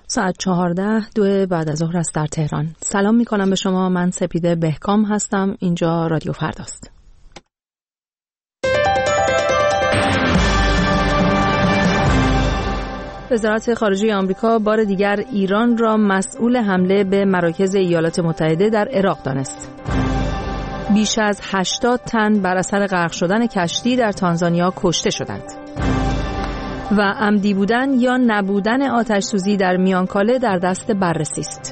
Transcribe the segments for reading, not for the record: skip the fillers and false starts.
ساعت 14:02 بعد از ظهر است در تهران. سلام می کنم به شما. من سپیده بهکام هستم. اینجا رادیو فرداست. وزارت خارجه آمریکا بار دیگر ایران را مسئول حمله به مراکز ایالات متحده در عراق دانست. بیش از 80 تن بر اثر غرق شدن کشتی در تانزانیا کشته شدند. و عمدی بودن یا نبودن آتش‌سوزی در میانکاله در دست بررسی است.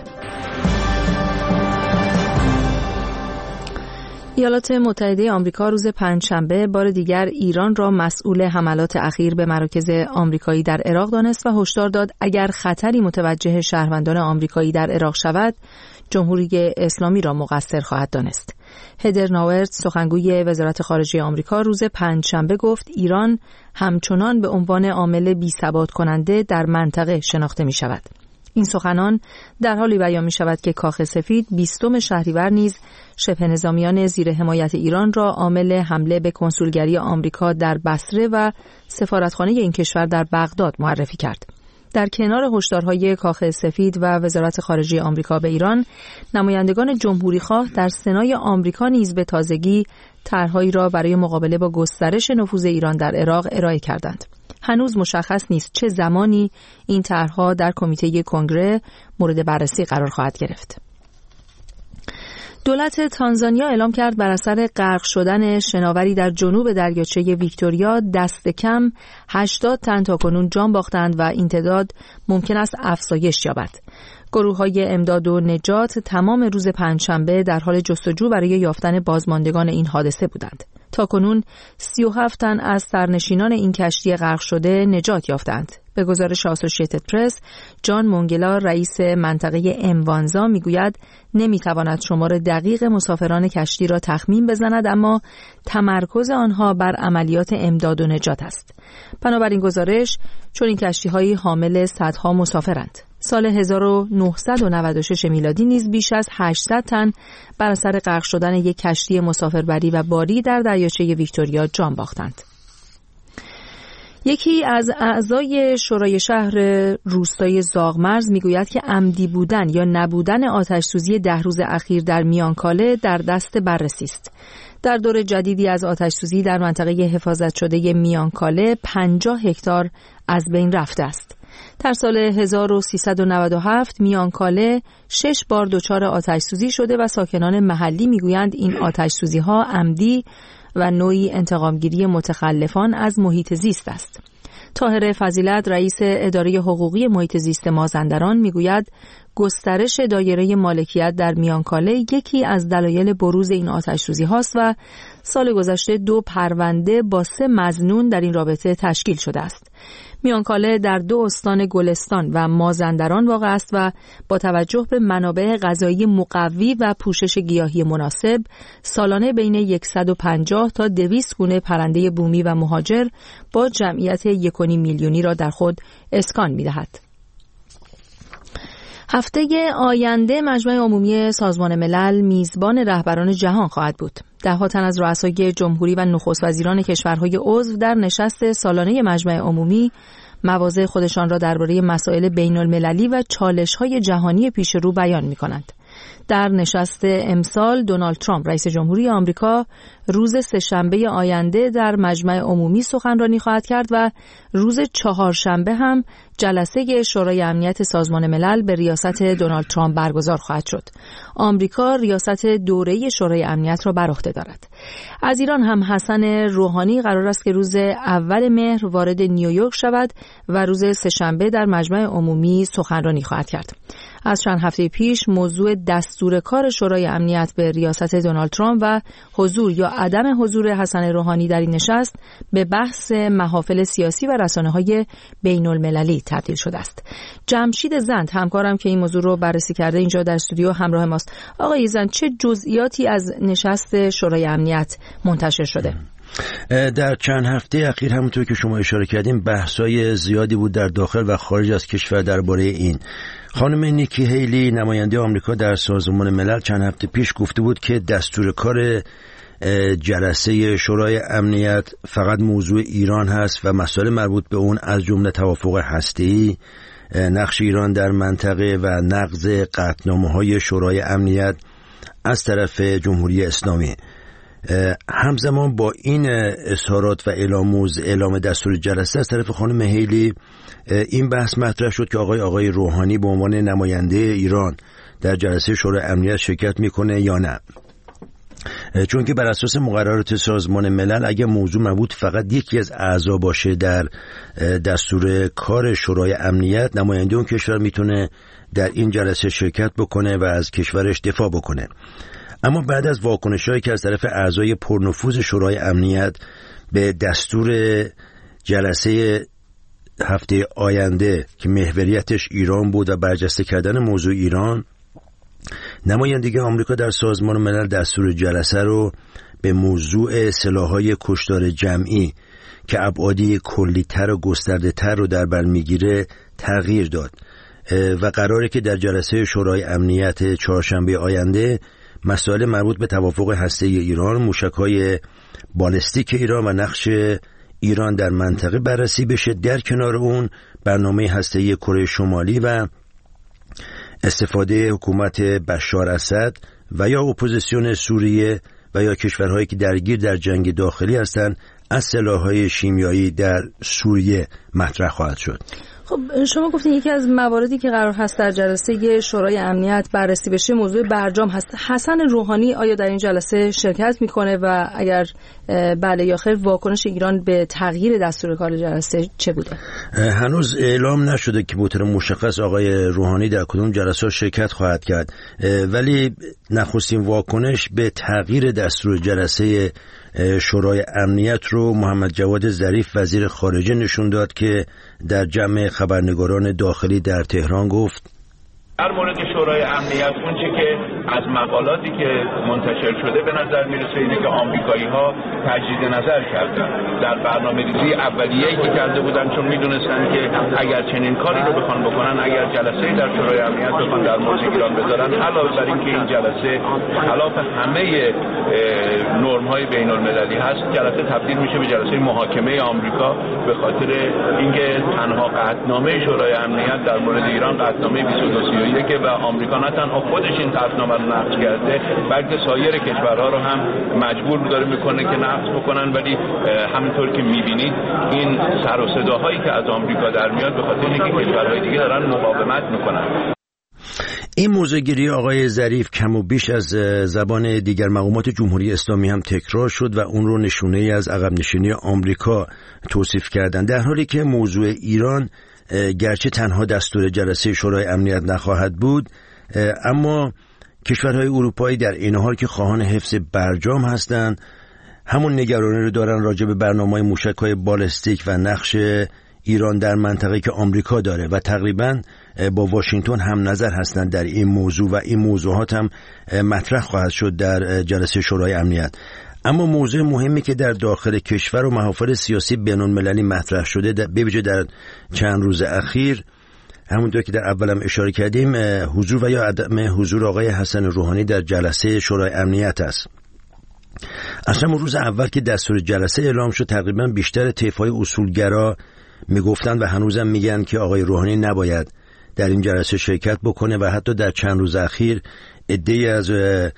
ایالات متحده آمریکا روز پنجشنبه بار دیگر ایران را مسئول حملات اخیر به مراکز آمریکایی در عراق دانست و هشدار داد اگر خطری متوجه شهروندان آمریکایی در عراق شود، جمهوری اسلامی را مقصر خواهد دانست. هدر ناورت، سخنگوی وزارت خارجه آمریکا، روز پنجشنبه گفت ایران همچنان به عنوان عامل بی‌ثبات کننده در منطقه شناخته می شود. این سخنان در حالی بیان می شود که کاخ سفید 20 شهریور نیز شبه نظامیان زیر حمایت ایران را عامل حمله به کنسولگری آمریکا در بصره و سفارتخانه این کشور در بغداد معرفی کرد. در کنار هشدارهای کاخ سفید و وزارت خارجه آمریکا به ایران، نمایندگان جمهوری‌خواه در سنای آمریکا نیز به تازگی طرحهایی را برای مقابله با گسترش نفوذ ایران در عراق ارائه کردند. هنوز مشخص نیست چه زمانی این طرحها در کمیته کنگره مورد بررسی قرار خواهد گرفت. دولت تانزانیا اعلام کرد بر اثر غرق شدن شناوری در جنوب دریاچه ویکتوریا دست کم 80 تن تاکنون جان باختند و این تعداد ممکن است افزایش یابد. گروه‌های امداد و نجات تمام روز پنجشنبه در حال جستجو برای یافتن بازماندگان این حادثه بودند. تاکنون 37 تن از سرنشینان این کشتی غرق شده نجات یافتند. به گزارش آسوشیتد پرس، جان مونگلا، رئیس منطقه اموانزا، میگوید نمیتواند شمار دقیق مسافران کشتی را تخمین بزند، اما تمرکز آنها بر عملیات امداد و نجات است. بنابراین گزارش، چون این کشتی‌هایی حامل صدها مسافرند. سال 1996 میلادی نیز بیش از 800 تن بر اثر غرق شدن یک کشتی مسافربری و باری در دریاچه ویکتوریا جان باختند. یکی از اعضای شورای شهر روستای زاغمرز میگوید که عمدی بودن یا نبودن آتش‌سوزی 10 روز اخیر در میانکاله در دست بررسی است. در دور جدیدی از آتش‌سوزی در منطقه حفاظت شده میانکاله 50 هکتار از بین رفته است. در سال 1397 میانکاله 6 بار دچار آتش‌سوزی شده و ساکنان محلی میگویند این آتش‌سوزی‌ها عمدی و نوعی انتقامگیری متخلفان از محیط زیست است. طاهر فضیلت، رئیس اداره حقوقی محیط زیست مازندران، میگوید گسترش دایره مالکیت در میانکاله یکی از دلایل بروز این آتش‌سوزی هاست و سال گذشته 2 پرونده با 3 مظنون در این رابطه تشکیل شده است. میانکاله در 2 استان گلستان و مازندران واقع است و با توجه به منابع غذایی مقوی و پوشش گیاهی مناسب، سالانه بین 150 تا 200 گونه پرنده بومی و مهاجر با جمعیت 1.5 میلیونی را در خود اسکان می‌دهد. هفته آینده مجمع عمومی سازمان ملل میزبان رهبران جهان خواهد بود. 10 تن از رؤسای جمهوری و نخست وزیران کشورهای عضو در نشست سالانه مجمع عمومی مواضع خودشان را درباره مسائل بین‌المللی و چالش‌های جهانی پیش رو بیان می‌کنند. در نشست امسال دونالد ترامپ رئیس جمهوری آمریکا روز سه‌شنبه آینده در مجمع عمومی سخنرانی خواهد کرد و روز چهارشنبه هم جلسه شورای امنیت سازمان ملل به ریاست دونالد ترامپ برگزار خواهد شد. آمریکا ریاست دوره شورای امنیت را بر عهده دارد. از ایران هم حسن روحانی قرار است که روز اول مهر وارد نیویورک شود و روز سه‌شنبه در مجمع عمومی سخنرانی خواهد کرد. از چند هفته پیش موضوع دستور کار شورای امنیت به ریاست دونالد ترامپ و حضور یا عدم حضور حسن روحانی در این نشست به بحث محافل سیاسی و رسانه‌های بین‌المللی تبدیل شده است. جمشید زند همکارم که این موضوع رو بررسی کرده اینجا در استودیو همراه ماست. آقای زند، چه جزئیاتی از نشست شورای امنیت منتشر شده؟ در چند هفته اخیر همونطور که شما اشاره کردیم بحث‌های زیادی بود در داخل و خارج از کشور درباره این. خانم نیکی هیلی نماینده آمریکا در سازمان ملل چند هفته پیش گفته بود که دستور کار جلسه شورای امنیت فقط موضوع ایران هست و مسائل مربوط به اون از جمله توافق هسته‌ای نقش ایران در منطقه و نقض قطعنامه‌های شورای امنیت از طرف جمهوری اسلامی. همزمان با این اظهارات و اعلام دستور جلسه از طرف خانم هیلی این بحث مطرح شد که آقای روحانی به عنوان نماینده ایران در جلسه شورای امنیت شرکت میکنه یا نه، چون که بر اساس مقررات سازمان ملل اگه موضوع مربوط فقط یکی از اعضا باشه در دستور کار شورای امنیت، نماینده اون کشور میتونه در این جلسه شرکت بکنه و از کشورش دفاع بکنه. اما بعد از واکنش‌هایی که از طرف اعضای پرنفوذ شورای امنیت به دستور جلسه هفته آینده که محوریتش ایران بود و برجسته کردن موضوع ایران، نمایندگی آمریکا در سازمان ملل دستور جلسه رو به موضوع سلاح‌های کشتار جمعی که ابعادی کلی‌تر و گسترده‌تر رو در بر میگیره تغییر داد و قراره که در جلسه شورای امنیت چهارشنبه آینده مسائل مربوط به توافق هسته‌ای ایران، موشک‌های بالستیک ایران و نقش ایران در منطقه بررسی بشه. در کنار اون برنامه هسته‌ای کره شمالی و استفاده حکومت بشار اسد و یا اپوزیسیون سوریه و یا کشورهایی که درگیر در جنگ داخلی هستند از سلاح‌های شیمیایی در سوریه مطرح خواهد شد. خب شما گفتین یکی از مواردی که قرار هست در جلسه شورای امنیت بررسی بشه موضوع برجام هست. حسن روحانی آیا در این جلسه شرکت میکنه و اگر بله یا خیر واکنش ایران به تغییر دستور کار جلسه چه بوده؟ هنوز اعلام نشده که به طور مشخص آقای روحانی در کدوم جلسه شرکت خواهد کرد، ولی نخستین واکنش به تغییر دستور جلسه شورای امنیت رو محمد جواد ظریف وزیر خارجه نشون داد که در جمع خبرنگاران داخلی در تهران گفت در مورد شورای امنیت اونچه که از مقالاتی که منتشر شده به نظر میرسه اینه که آمریکایی‌ها تجدید نظر کردن در برنامه‌ریزی اولیه‌ای که کرده بودن، چون میدونستن که اگر چنین کاری رو بخوان بکنن، اگر جلسه‌ای در شورای امنیت بخوان در مورد ایران بذارن، علاوه بر اینکه این جلسه خلاف همه نرم‌های بین‌المللی هست، جلسه تبدیل میشه به جلسه محاکمه آمریکا به خاطر اینکه تنها قطعنامه شورای امنیت در مورد ایران قطعنامه 2231 که و آمریکا نه تنها خودش این قطعنامه رو نقض کرده بلکه سایر کشورها رو هم مجبور داره میکنه که نقض بکنن. ولی همینطور که میبینید این سر و صداهایی که از آمریکا در میاد به خاطر اینکه کشورهای دیگه دارن مقاومت میکنن. این موضوعگیری آقای ظریف کم و بیش از زبان دیگر مقامات جمهوری اسلامی هم تکرار شد و اون رو نشونه ای از عقب نشینی آمریکا توصیف کردن، در حالی که موضوع ایران گرچه تنها دستور جلسه شورای امنیت نخواهد بود، اما کشورهای اروپایی در این حال که خواهان حفظ برجام هستند همون نگرانی رو دارن راجع به برنامه‌های موشک‌های بالستیک و نقش ایران در منطقه که آمریکا داره و تقریباً با واشنگتن هم نظر هستند در این موضوع و این موضوعات هم مطرح خواهد شد در جلسه شورای امنیت. اما موضوع مهمی که در داخل کشور و محافل سیاسی بین‌المللی مطرح شده به ویژه در چند روز اخیر، همونطور که در اولم اشاره کردیم، حضور و یا عدم حضور آقای حسن روحانی در جلسه شورای امنیت است. اصلا روز اول که دستور جلسه اعلام شد تقریبا بیشتر طیف‌های اصولگرا میگفتن و هنوزم میگن که آقای روحانی نباید در این جلسه شرکت بکنه و حتی در چند روز اخیر عده‌ای از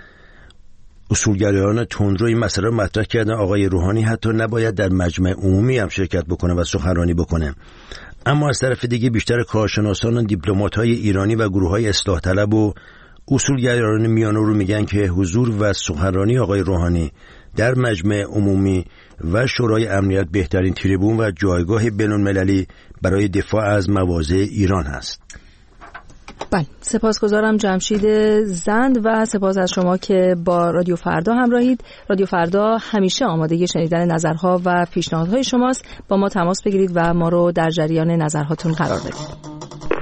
اصولگرایان تندرو این مسئله رو مطرح کردن آقای روحانی حتی نباید در مجمع عمومی هم شرکت بکنه و سخنرانی بکنه. اما از طرف دیگه بیشتر کارشناسان و دیپلمات‌های ایرانی و گروه‌های اصلاح طلب و اصولگرایان میانه رو میگن که حضور و سخنرانی آقای روحانی در مجمع عمومی و شورای امنیت بهترین تریبون و جایگاه بین‌المللی برای دفاع از مواضع ایران هست. بله، سپاسگزارم جمشید زند و سپاس از شما که با رادیو فردا همراهید. رادیو فردا همیشه آماده شنیدن نظرها و پیشنهادهای شماست. با ما تماس بگیرید و ما رو در جریان نظرهاتون قرار بدید.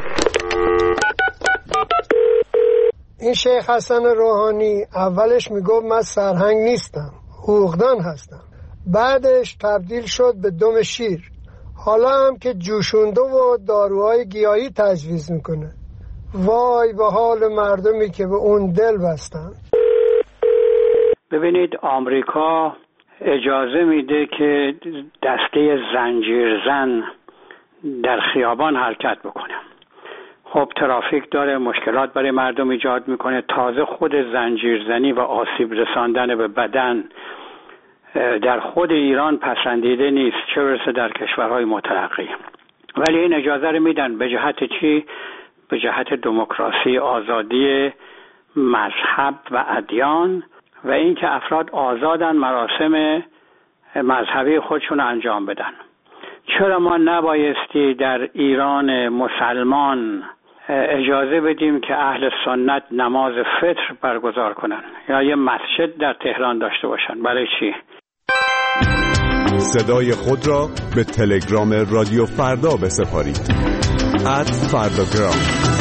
این شیخ حسن روحانی اولش میگفت من سرهنگ نیستم، حقوقدان هستم، بعدش تبدیل شد به دم شیر، حالا هم که جوشونده و داروهای گیاهی تجویز میکنه. وای به حال مردمی که به اون دل بستن. ببینید آمریکا اجازه میده که دسته زنجیرزن در خیابان حرکت بکنه. خب ترافیک داره، مشکلات برای مردم ایجاد میکنه. تازه خود زنجیرزنی و آسیب رساندن به بدن در خود ایران پسندیده نیست، چه برسه در کشورهای مترقی. ولی این اجازه رو میدن به جهت چی؟ به جهت دموکراسی، آزادی مذهب و ادیان و اینکه افراد آزادن مراسم مذهبی خودشون انجام بدن. چرا ما نبایستی در ایران مسلمان اجازه بدیم که اهل سنت نماز فطر برگزار کنن یا یه مسجد در تهران داشته باشن؟ برای چی؟ صدای خود را به تلگرام رادیو فردا بسپارید. @فرداگرام.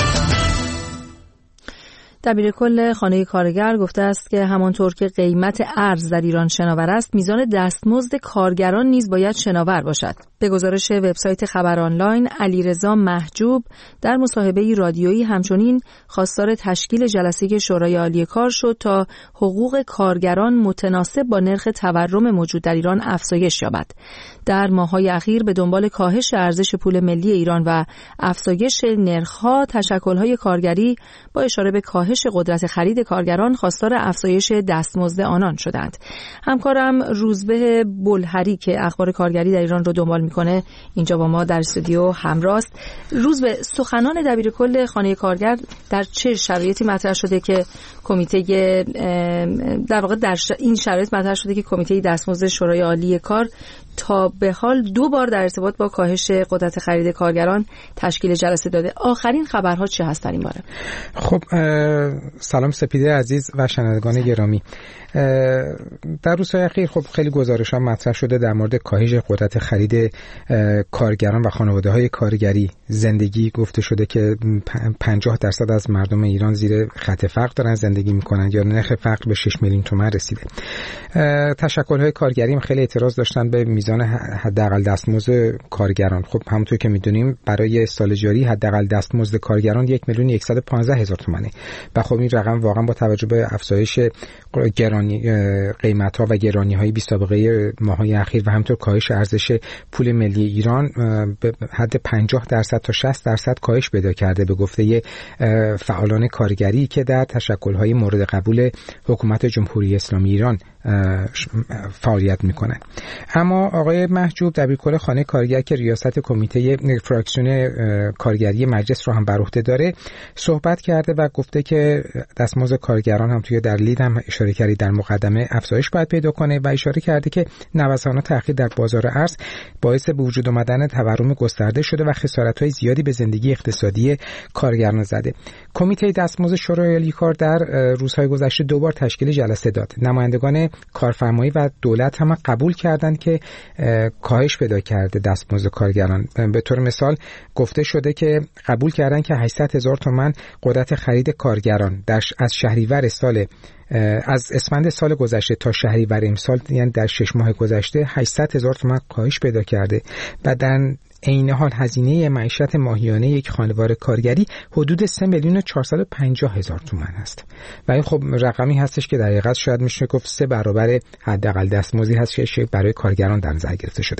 دبیرکل خانه کارگر گفته است که همانطور که قیمت ارز در ایران شناور است، میزان دستمزد کارگران نیز باید شناور باشد. به گزارش وبسایت خبر آنلاین، علیرضا محجوب در مصاحبه رادیویی همچنین خواستار تشکیل جلسه شورای عالی کار شد تا حقوق کارگران متناسب با نرخ تورم موجود در ایران افزایش یابد. در ماه‌های اخیر به دنبال کاهش ارزش پول ملی ایران و افزایش نرخ‌ها، تشکل‌های کارگری با اشاره به کاهش قدرت خرید کارگران خواستار افزایش دستمزد آنان شدند. همکارم روزبه بلهری که اخبار کارگری در ایران رو دنبال میکنه اینجا با ما در استودیو همراه است. روزبه، سخنان دبیرکل خانه کارگر در چه شرایطی مطرح شده که کمیته در واقع در این شرایط مطرح شده که کمیته دستمزد شورای عالی کار تا به حال 2 بار در ارتباط با کاهش قدرت خرید کارگران تشکیل جلسه داده. آخرین خبرها چه هست در این باره؟ خب سلام سپیده عزیز و شنوندگان گرامی. در روزهای اخیر خب خیلی گزارش‌ها مطرح شده در مورد کاهش قدرت خرید کارگران و خانواده‌های کارگری. زندگی گفته شده که 50% از مردم ایران زیر خط فقر دارن زندگی میکنن یا نرخ فقر به 6 میلیون تومان رسیده. تشکل‌های کارگری هم خیلی اعتراض داشتن به میزان حداقل دستمزد کارگران. خب همونطور که میدونیم برای سال جاری حداقل دستمزد کارگران 1,115,000 تومانه و خب این رقم واقعا با توجه به افزایش قیمت‌ها و گرانی‌های بی سابقه ماه‌های اخیر و همینطور کاهش ارزش پول ملی ایران به حد 50% تا 60% کاهش پیدا کرده به گفته فعالان کارگری که در تشکل‌های مورد قبول حکومت جمهوری اسلامی ایران فعالیت میکنن. اما آقای محجوب دبیرکل خانه کارگر که ریاست کمیته فراکسیون کارگری مجلس رو هم بر عهده داره صحبت کرده و گفته که دستمزد کارگران هم توی در لید هم اشاره کردی در مقدمه افزایش باید پیدا کنه و اشاره کرده که نوسان و تأخیر در بازار ارز باعث به وجود آمدن تورم گسترده شده و خسارت‌های زیادی به زندگی اقتصادی کارگران زده. کمیته دستمزد شورای عالی کار در روزهای گذشته 2 بار تشکیل جلسه داد. نمایندگان کارفرمایی و دولت هم قبول کردند که کاهش پیدا کرده دستمزد کارگران. به طور مثال گفته شده که قبول کردن که 800,000 تومان قدرت خرید کارگران از شهریور از اسفند سال گذشته تا شهریور امسال، یعنی در 6 ماه گذشته 800,000 تومان کاهش پیدا کرده و در عین حال هزینه معیشت ماهیانه یک خانوار کارگری حدود 3,450,000 تومان است و این خب رقمی هستش که در حقیقت شاید میشه گفت 3 برابر حداقل دستمزدی هست که برای کارگران در نظر گرفته شده.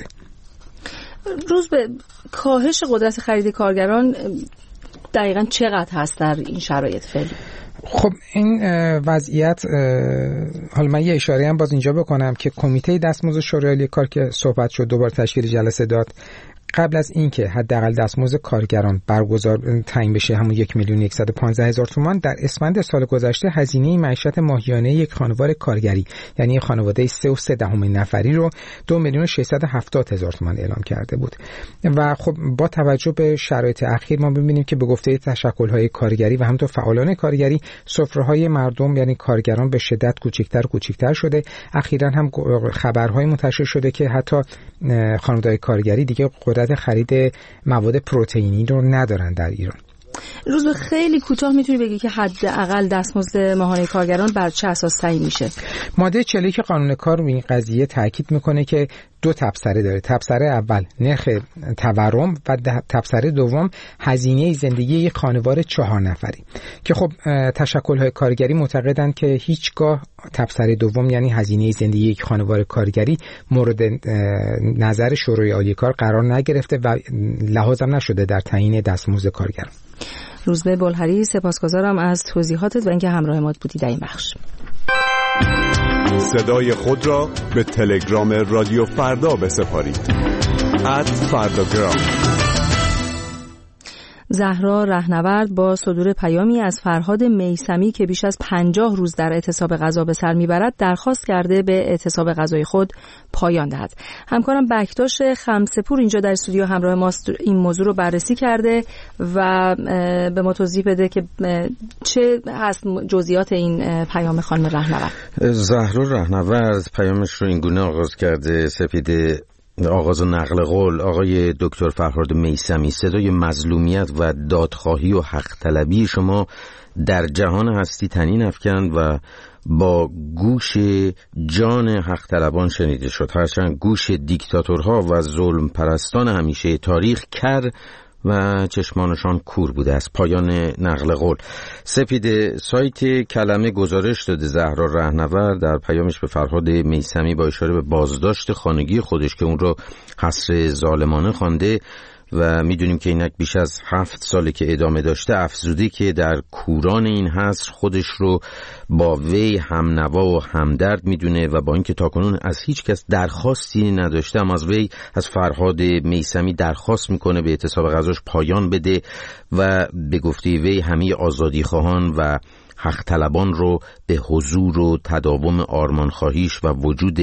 روز به کاهش قدرت خرید کارگران دقیقاً چقدر هست در این شرایط فعلی؟ خب این وضعیت، حالا من یه اشاره هم باز اینجا بکنم که کمیته دستمزد شورای عالی کار که صحبت شد دوباره تشکیل جلسه داد، قبل از اینکه حداقل دستمزد کارگران تعیین بشه همون 1,115,000 تومان، در اسفند سال گذشته هزینه معیشت ماهیانه یک خانوار کارگری یعنی خانواده 3.3 نفری رو 2,670,000 تومان اعلام کرده بود و خب با توجه به شرایط اخیر ما ببینیم که به گفته تشکل‌های کارگری و همینطور فعالان کارگری سفره‌های مردم یعنی کارگران به شدت کوچکتر شده. اخیراً هم خبرهای منتشر شده که حتی خانواده‌های کارگری دیگه قدرت خرید مواد پروتئینی رو ندارن در ایران. روز به خیلی کوتاه میتونی بگی که حداقل دستمزد ماهانه کارگران بر چه اساس تعیین میشه؟ ماده 41 قانون کار این قضیه تاکید میکنه که 2 تبصره داره. تبصره اول نرخ تورم و تبصره دوم هزینه زندگی یک خانوار 4 نفری که خب تشکل‌های کارگری معتقدند که هیچگاه تبصره دوم یعنی هزینه زندگی یک خانوار کارگری مورد نظر شورای عالی کار قرار نگرفته و لحاظ هم نشده در تعیین دستمزد کارگران. روزبه بلحری، سپاسگزارم از توضیحاتت و اینکه همراه ما بودی در این بخش. صدای خود را به تلگرام رادیو فردا بسپارید. @فرداگرام. زهرا رهنورد با صدور پیامی از فرهاد میثمی که بیش از 50 روز در اعتصاب غذا به سر میبرد درخواست کرده به اعتصاب غذای خود پایان دهد. همکارم بکتاش خمسه‌پور اینجا در استودیو همراه ماست، این موضوع رو بررسی کرده و به ما توضیح بده که چه هست جزئیات این پیام خانم رهنورد. زهرا رهنورد پیامش رو این گونه آغاز کرده: سپیده آغاز نقل قول آقای دکتر فرهاد میثمی، صدای مظلومیت و دادخواهی و حق طلبی شما در جهان هستی طنین افکند و با گوش جان حق طلبان شنیده شد، هرچند گوش دیکتاتورها و ظلم پرستان همیشه تاریخ کر و چشمانشان کور بوده است. پایان نقل قول. سپیده سایت کلمه گزارش داده زهرا رهنورد در پیامش به فرهاد میثمی با اشاره به بازداشت خانگی خودش که اون رو حصر ظالمانه خوانده و میدونیم که اینک بیش از 7 ساله که ادامه داشته، افزوده که در کوران این حصر خودش رو با وی همنوا و همدرد میدونه و با اینکه تاکنون از هیچ کس درخواستی نداشته، اما از وی، از فرهاد میثمی درخواست میکنه به اعتصاب غذاش پایان بده و به گفته وی همه آزادی خواهان و حق طلبان رو به حضور و تداوم آرمانخواهیش و وجود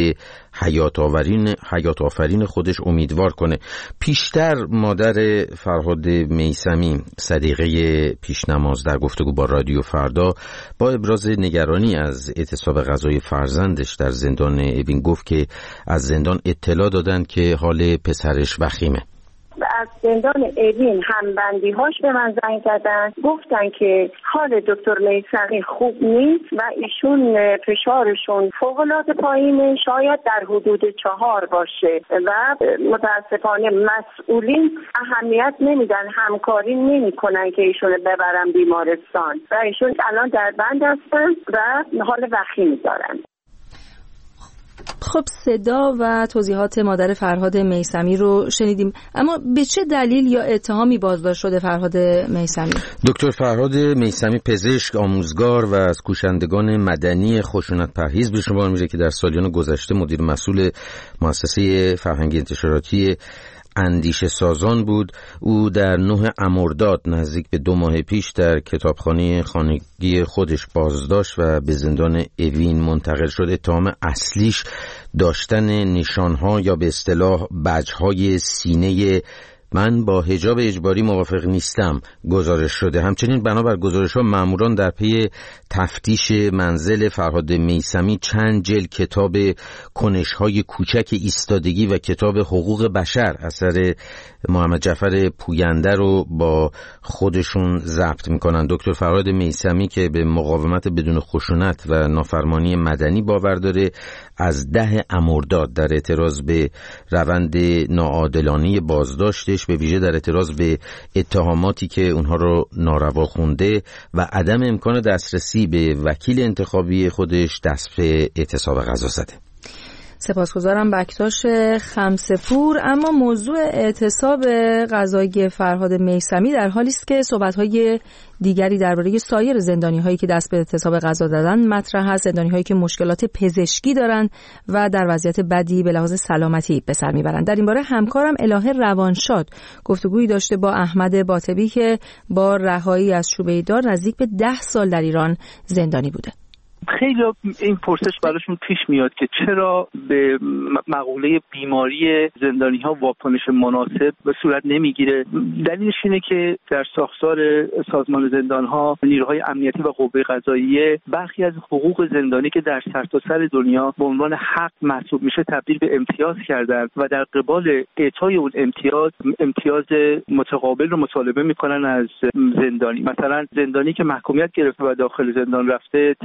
حیات آفرین خودش امیدوار کنه. پیشتر مادر فرهاد میثمی صدیقه پیشنماز در گفتگو با رادیو فردا با ابراز نگرانی از اعتصاب غذای فرزندش در زندان اوین گفت که از زندان اطلاع دادند که حال پسرش وخیمه. از زندان اوین همبندی‌هاش به من زنگ زدن، گفتن که حال دکتر میثمی خوب نیست و ایشون فشارشون فوق‌العاده پایینه، شاید در حدود 4 باشه و متاسفانه مسئولین اهمیت نمیدن، همکاری نمیکنن که ایشون ببرن بیمارستان و ایشون الان در بند هستن و حال وخیمی دارن. خب صدا و توضیحات مادر فرهاد میثمی رو شنیدیم، اما به چه دلیل یا اتهامی بازداشت شده فرهاد میثمی؟ دکتر فرهاد میثمی پزشک آموزگار و از کوشندگان مدنی خشونت پرهیز به شمار میره که در سالیان گذشته مدیر مسئول مؤسسه فرهنگی انتشاراتی اندیشه سازان بود. او در 9 مرداد نزدیک به 2 ماه پیش در کتابخانه خانگی خودش بازداشت و به زندان اوین منتقل شد. اتهام اصلیش داشتن نشانها یا به اصطلاح بجهای سینه من با حجاب اجباری موافق نیستم گزارش شده. همچنین بنابر گزارش‌ها ماموران در پی تفتیش منزل فرهاد میثمی چند جلد کتاب کنش‌های کوچک ایستادگی و کتاب حقوق بشر اثر محمد جعفر پوینده رو با خودشون ضبط می‌کنند. دکتر فرهاد میثمی که به مقاومت بدون خشونت و نافرمانی مدنی باور داره، از 10 مرداد در اعتراض به روند ناعادلانه بازداشتش، به ویژه در اعتراض به اتهاماتی که اونها رو ناروا خونده و عدم امکان دسترسی به وکیل انتخابی خودش، دست به اعتصاب غذا زده. سپاسگزارم بکتاش خمسه‌پور. اما موضوع اعتصاب غذایی فرهاد میثمی در حالی است که صحبت‌های دیگری درباره سایر زندانی‌هایی که دست به اعتصاب غذا دادن مطرح است، زندانی‌هایی که مشکلات پزشکی دارند و در وضعیت بدی به لحاظ سلامتی به سر میبرند. در این باره همکارم الهه روانشاد گفتگویی داشته با احمد باطبی که با رهایی از شوبه دار نزدیک به 10 سال در ایران زندانی بوده. خیلی این پرسش براشون پیش میاد که چرا به مقوله بیماری زندانی ها واکنش مناسب به صورت نمیگیره. دلیلش اینه که در ساختار سازمان زندان ها نیروهای امنیتی و قوه قضاییه برخی از حقوق زندانی که در سرتاسر دنیا به عنوان حق محسوب میشه تبدیل به امتیاز کردن و در قبال اعطای اون امتیاز متقابل رو مطالبه میکنن از زندانی. مثلا زندانی که محکومیت گرفته و داخل زندان رفته طبق قانون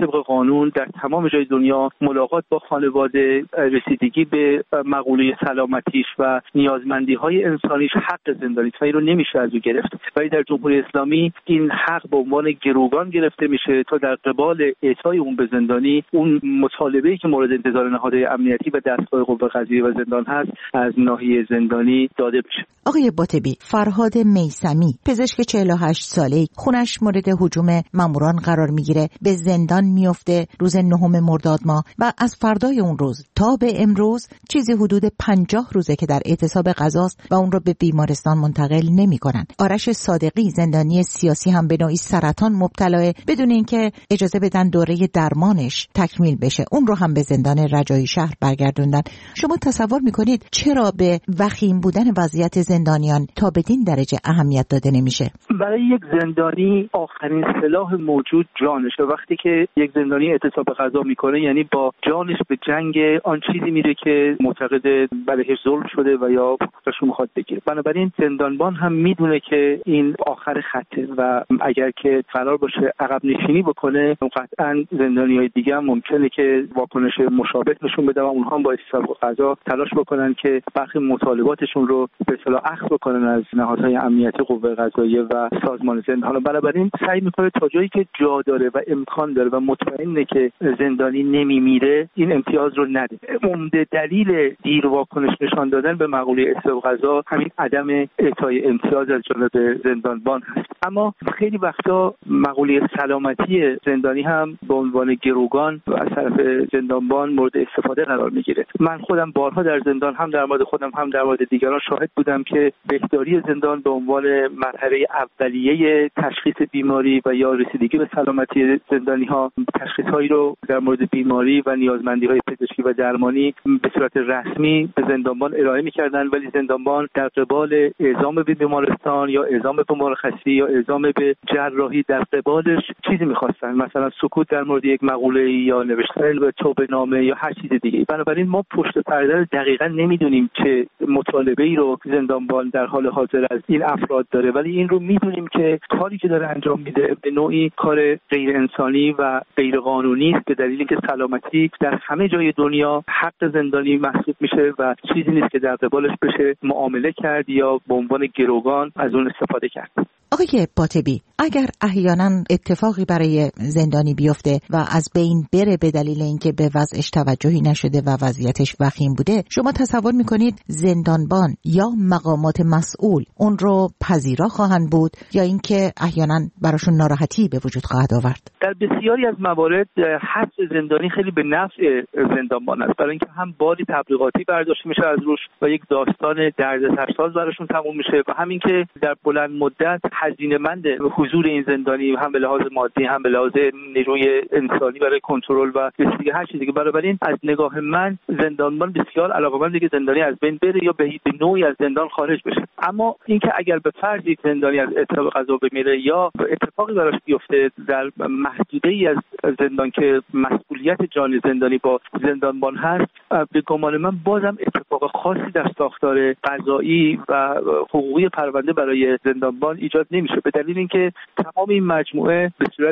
قانون در تمام جای دنیا ملاقات با خانواده، رسیدگی به مقوله سلامتیش و نیازمندی‌های انسانیش حق زندانی و این رو نمیشه از او گرفت. ولی در جمهوری اسلامی این حق به عنوان گروگان گرفته میشه تا در قبال اعطای اون به زندانی اون مطالبه‌ای که مورد انتظار نهادهای امنیتی و دستگاه قوه قضاییه و زندان هست از ناحیه زندانی داده بشه. آقای باطبی، فرهاد میثمی پزشک 48 ساله‌ای خونش مورد هجوم ماموران قرار میگیره، به زندان میفته روز 9 مرداد ماه و از فردای اون روز تا به امروز چیزی حدود 50 روزه که در اعتصاب غذاست و اون رو به بیمارستان منتقل نمی‌کنن. آرش صادقی زندانی سیاسی هم به نوعی سرطان مبتلاه، بدون اینکه اجازه بدن دوره درمانش تکمیل بشه اون رو هم به زندان رجایی شهر برگردوندن. شما تصور میکنید چرا به وخیم بودن وضعیت زندانیان تا بدین درجه اهمیت داده نمیشه؟ برای یک زندانی آخرین سلاح موجود جانشه. وقتی که یک زندانی اعتصاب غذا میکنه یعنی با جانش به جنگ آن چیزی میره که معتقد علیهش ظلم شده و یا حقوقش رو میخواد بگیره. بنابراین زندانبان هم میدونه که این آخر خطه و اگر که قرار باشه عقب نشینی بکنه قطعا زندانیای دیگه هم ممکنه که واکنش مشابه نشون بدن و اونها هم با اعتصاب غذا تلاش بکنن که برخی مطالباتشون رو به اصطلاح اخذ بکنن از نهادهای امنیتی، قوه قضاییه و سازمان زندان. بنابراین سعی میکنه تا جایی که جا داره و امکان داره و مطمئنه که زندانی نمیمیره این امتیاز رو نده. عمده دلیل دیر واکنش نشان دادن به مقوله اعتصاب غذا همین عدم اعطای امتیاز از جانب زندانبان هست. اما خیلی وقتا مقوله سلامتی زندانی هم به عنوان گروگان از طرف زندانبان مورد استفاده قرار میگیره. من خودم بارها در زندان هم در مورد خودم هم در مورد دیگران شاهد بودم که بهداری زندان به عنوان مرحله اولیه تشخیص بیماری و یا رسیدگی به سلامتی زندانی ها تشخیص‌هایی رو در مورد بیماری و نیازمندی‌های پزشکی و درمانی به صورت رسمی به زندانبان ارائه می‌کردن، ولی زندانبان در قبال اعزام به بیمارستان یا اعزام به مرخصی یا اعزام به جراحی در قبالش چیزی می‌خواستن، مثلا سکوت در مورد یک مقوله یا نوشتن به توبه‌نامه یا هر چیز دیگه. بنابراین ما پشت پرده دقیقاً نمی‌دونیم که مطالبه‌ای رو زندانبان در حال حاضر از این افراد داره، ولی این رو می‌دونیم که کاری که داره انجام میده به نوعی کار غیر انسانی و غیر قانونی است، به دلیلی که سلامتی در همه جای دنیا حق زندانی محسوب میشه و چیزی نیست که در قبالش بشه معامله کرد یا به عنوان گروگان از اون استفاده کرد. آقای باطبی، اگر احیانا اتفاقی برای زندانی بیفته و از بین بره به دلیل اینکه به وضعش توجهی نشده و وضعیتش وخیم بوده، شما تصور میکنید زندانبان یا مقامات مسئول اون رو پذیرا خواهند بود یا اینکه احیانا براشون ناراحتی به وجود خواهد آورد؟ در بسیاری از موارد حبس زندانی خیلی به نفع زندانبان است، برای اینکه هم باری تبلیغاتی برداشته میشه از روش و یک داستان دردسرساز براشون تموم میشه و همین که در بلند مدت هزینه‌مند حضور این زندانی هم به لحاظ مادی هم به لحاظ نیروی انسانی برای کنترل و رسیدگی هر چیزی که بنابراین از نگاه من زندانبان بسیار علاقه‌منده که زندانی از بین بره یا به نوعی از زندان خارج بشه. اما اینکه اگر به فرض یک زندانی از اعتصاب غذا بمیره یا اتفاقی براش بیفته در محدوده‌ای از زندان که مسئولیت جان زندانی با زندانبان هست، به گمان من بازم اتفاق خاصی در ساختار قضایی و حقوقی پرونده برای زندانبان ایجاد نمیشه، به دلیل اینکه تمام این مجموعه به صورت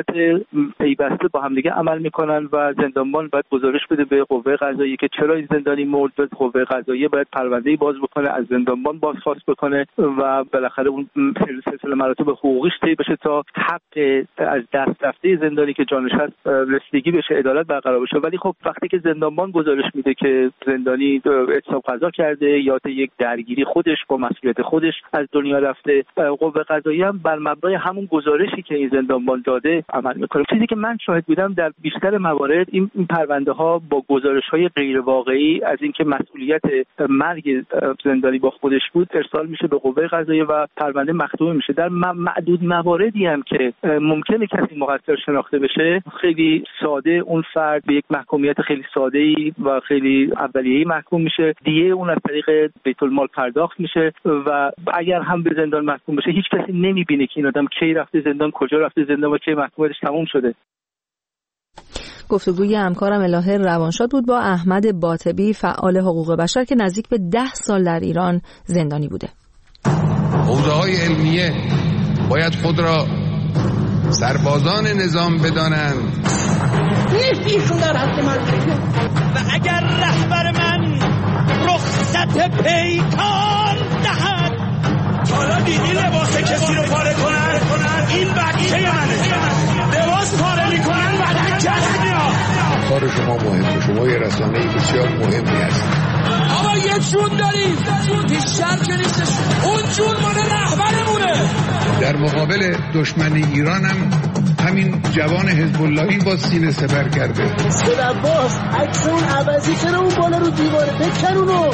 پیوسته با هم دیگه عمل میکنن و زندانبان باید گزارش بده به قوه قضاییه که چرا این زندانی مرد، قوه قضاییه باید پرونده‌ای باز بکنه، از زندانبان بازخواست بکنه و بالاخره اون سلسله مراتب حقوقیش طی بشه تا حق از دست رفته زندانی که جانش هست رسیدگی بشه، عدالت برقرار بشه. ولی خب وقتی که زندانبان گزارش میده که زندانی اعتصاب غذا کرده یا یک درگیری خودش با مسئولیت خودش از دنیا رفته، قوه قضاییه هم بر مبنای همون گزارشی که این زندانبان داده عمل میکنه. چیزی که من شاهد بودم در بیشتر موارد این پرونده ها با گزارش‌های غیر واقعی از اینکه مسئولیت مرگ زندانی با خودش بود ارسال میشه به قوه قضاییه و پرونده مختوم میشه. در معدود مواردی هم که ممکنه کسی مقصر شناخته بشه، خیلی ساده اون فرد به یک محکومیت خیلی ساده‌ای و خیلی اولیه‌ای محکوم میشه، دیگه اون از طریق بیت المال پرداخت میشه و اگر هم به زندان محکوم بشه هیچ کسی نمیبینه که این آدم کی رفته زندان، کجا رفته زندان و کی محکومیتش تموم شده. گفتگوی همکارم الهه روانشاد بود با احمد باطبی، فعال حقوق بشر که نزدیک به 10 سال در ایران زندانی بوده. حوزه‌های علمیه باید خود را سربازان نظام بدانند نیست ایشون در حد من و اگر رهبر من رخصت پیکار دهد. حالا دیدی لباس کسی رو پاره کنن؟ این بچه منه. لباس پاره میکنن بدن کسی میاد. کار شما مهمه، شما یه رسانه‌ای بسیار مهمی هستید. آقا یه جون داریم، بیشتر که نیستش، اون جون مال رهبرمونه. در مقابل دشمن ایران هم همین جوان حزب اللهی با سینه سپر کرده. سلباس عکس اون عوضی چرا اون بالا رو دیواره بکن اونو.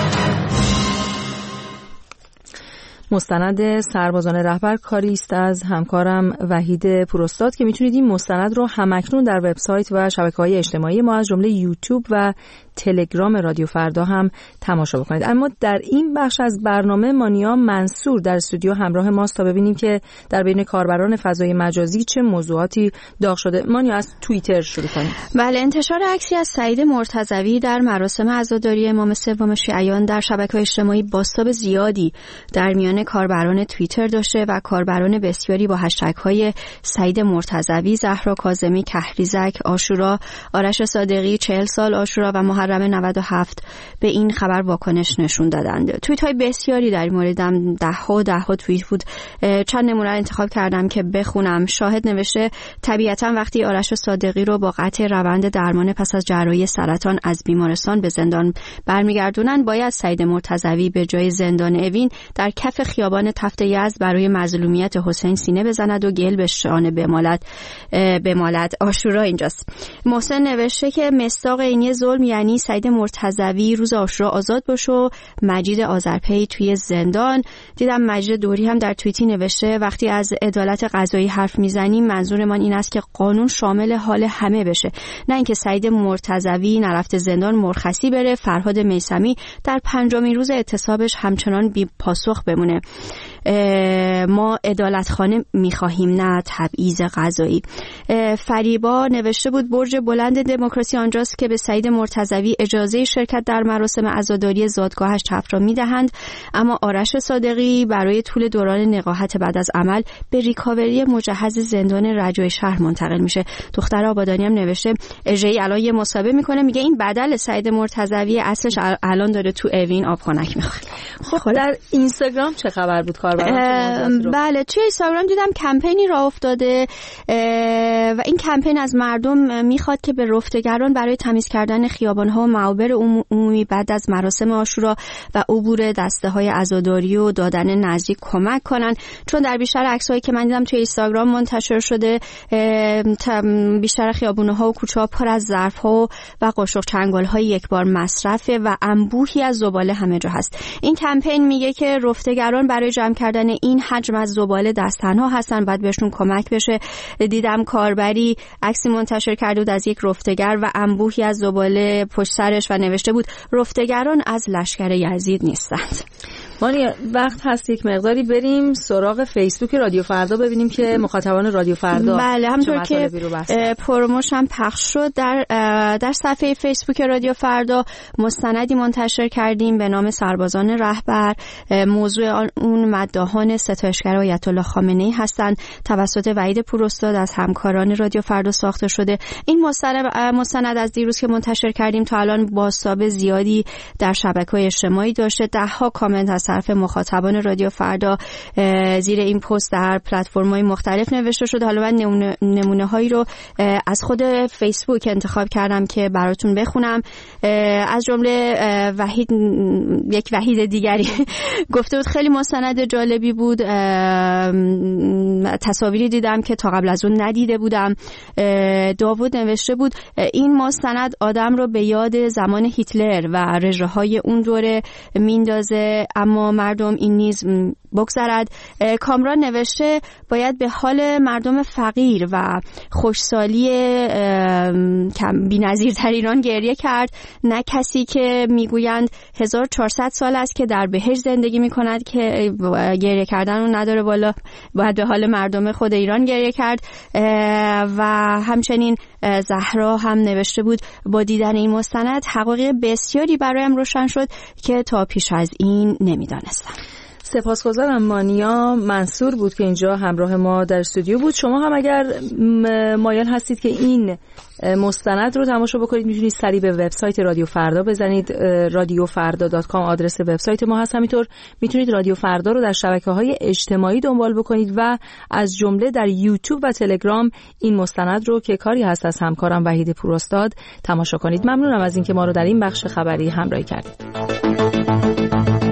مستند سربازان رهبر کاری است از همکارم وحید پوراستاد که میتونید این مستند رو همکنون در وبسایت و شبکه‌های اجتماعی ما از جمله یوتیوب و تلگرام رادیو فردا هم تماشا بکنید. اما در این بخش از برنامه مانیا منصور در استودیو همراه ماست تا ببینیم که در بین کاربران فضای مجازی چه موضوعاتی داغ شده. مانیا از توییتر شروع کنیم. بله، انتشار عکسی از سعید مرتضوی در مراسم عزاداری امام سوم شیعیان در شبکه‌های اجتماعی بازتاب زیادی در میان کاربران توییتر داشته و کاربران بسیاری با هشتگ‌های سعید مرتضوی، زهرا کاظمی، کهریزک، عاشورا، آرش صادقی، 40 سال عاشورا و محرم 97 به این خبر واکنش نشون دادند. توییت‌های بسیاری در این مورد ده توییت بود. چند نمونه انتخاب کردم که بخونم. شاهد نوشته طبیعتاً وقتی آرش صادقی رو با قطع روند درمان پس از جراحی سرطان از بیمارستان به زندان برمیگردونن، باید سعید مرتضوی به جای زندان اوین در کف خیابان تفت یزد برای مظلومیت حسین سینه بزند و گل به شان بمالد. عاشورا اینجاست. محسن نوشته که مصداق عینی ظلم یعنی سعید مرتضوی روز عاشورا آزاد باشه و مجید آذرپی توی زندان. دیدم مجید دوری هم در توییتی نوشته وقتی از عدالت قضایی حرف میزنیم منظورمان این است که قانون شامل حال همه بشه، نه اینکه سعید مرتضوی نرفته زندان مرخصی بره، فرهاد میثمی در 5مین روز اعتصابش همچنان بی پاسخ بمونه. ما عدالتخانه میخواهیم نه تبعیض قضایی. فریبا نوشته بود برج بلند دموکراسی آنجاست که به سعید مرتضوی اجازه شرکت در مراسم عزاداری زادگاهش چتر را میدهند، اما آرش صادقی برای طول دوران نقاهت بعد از عمل به ریکاوری مجهز زندان رجای شهر منتقل میشه. دختر آبادانی هم نوشته اجی الان یه مصاحبه میکنه میگه این بدل سعید مرتضوی اصلش الان داره تو اوین آبخنک میخوره. خب در اینستاگرام چه خبر بود کاربران؟ بله، توی اینستاگرام دیدم کمپینی راه افتاده و این کمپین از مردم میخواد که به رفتگران برای تمیز کردن خیابان‌ها و معابر عمومی بعد از مراسم عاشورا و عبور دسته‌های عزاداری و دادن نذری کمک کنن، چون در بیشتر عکسایی که من دیدم توی اینستاگرام منتشر شده بیشتر خیابون‌ها و کوچه‌ها پر از ظرف‌ها و قاشق چنگال‌های یکبار مصرفه و انبوهی از زباله همه جا هست. این کمپین میگه که رفتگران برای جمع کردن این حجم از زباله دست تنها هستن، باید بهشون کمک بشه. دیدم کاربری عکسی منتشر کرده بود از یک رفتگر و انبوهی از زباله پشت سرش و نوشته بود رفتگران از لشکر یزید نیستند. مانی وقت هست یک مقداری بریم سراغ فیسبوک رادیو فردا ببینیم که مخاطبان رادیو فردا بله همونطور که پروموش هم پخش شد در صفحه فیسبوک رادیو فردا مستندی منتشر کردیم به نام سربازان رهبر. موضوع اون مداحان ستایشگر آیت الله خامنه‌ای هستند، توسط وحید پوراستاد از همکاران رادیو فردا ساخته شده. این مستند از دیروز که منتشر کردیم تا الان بازتاب زیادی در شبکه‌های اجتماعی داشته. 10 ها کامنت از طرف مخاطبان رادیو فردا زیر این پست در پلتفرم‌های مختلف نوشته شده. حالا من نمونه هایی رو از خود فیسبوک انتخاب کردم که براتون بخونم. از جمله یک وحید دیگری گفته بود خیلی مستند جالبی بود، تصاویری دیدم که تا قبل از اون ندیده بودم. داوود نوشته بود این مستند آدم رو به یاد زمان هیتلر و رژه‌های اون دوره میندازه، اما مردم این نیز بگذرد. کامران نوشته باید به حال مردم فقیر و خوشسالی بی‌نظیر در ایران گریه کرد، نه کسی که میگویند 1400 سال است که در بهشت زندگی میکند که گریه کردن رو نداره بالا، باید به حال مردم خود ایران گریه کرد. و همچنین زهرا هم نوشته بود با دیدن این مستند حقایق بسیاری برایم روشن شد که تا پیش از این نمیدانستم. سپاسگزارم. مانیا منصور بود که اینجا همراه ما در استودیو بود. شما هم اگر مایل هستید که این مستند رو تماشا بکنید میتونید سریع به وبسایت رادیو فردا بزنید. radiofarda.com آدرس وبسایت ما هست. همینطور میتونید رادیو فردا رو در شبکه‌های اجتماعی دنبال بکنید و از جمله در یوتیوب و تلگرام این مستند رو که کاری هست از همکارم وحید پوراستاد تماشا کنید. ممنونم از اینکه ما رو در این بخش خبری همراهی کردید.